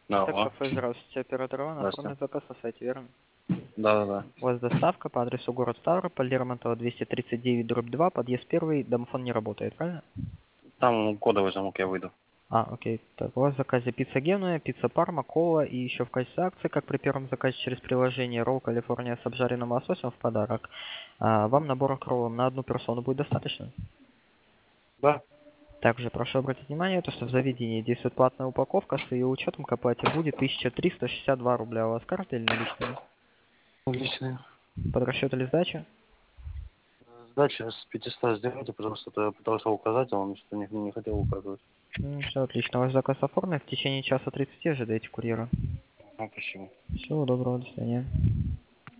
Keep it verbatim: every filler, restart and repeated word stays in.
Да, Так, алло. кафе, здравствуйте, оператор Иван, Здрасте. оформлен заказ на сайте, верно? Да-да-да. У вас доставка по адресу город Ставрополь, Лермонтова двести тридцать девять, дробь два, подъезд первый, домофон не работает, правильно? Там кодовый замок, я выйду. А, окей. Так, у вас в заказе пицца Генуя, пицца Парма, кола и еще в качестве акции, как при первом заказе через приложение, ролл Калифорния с обжаренным лососем в подарок. А, вам набора кроллом на одну персону будет достаточно? Да. Также прошу обратить внимание, то, что в заведении действует платная упаковка, с ее учетом к оплате будет тысяча триста шестьдесят два рубля. У вас карта или наличными? Отлично. Под расчет или сдача? Сдача с пятисот сделайте, пожалуйста, то я пытался указать, а он что-то не, не хотел указывать. Все отлично. Ваш заказ оформлен. В течение часа тридцати ожидайте курьера. Ну, спасибо. Всего доброго, до свидания.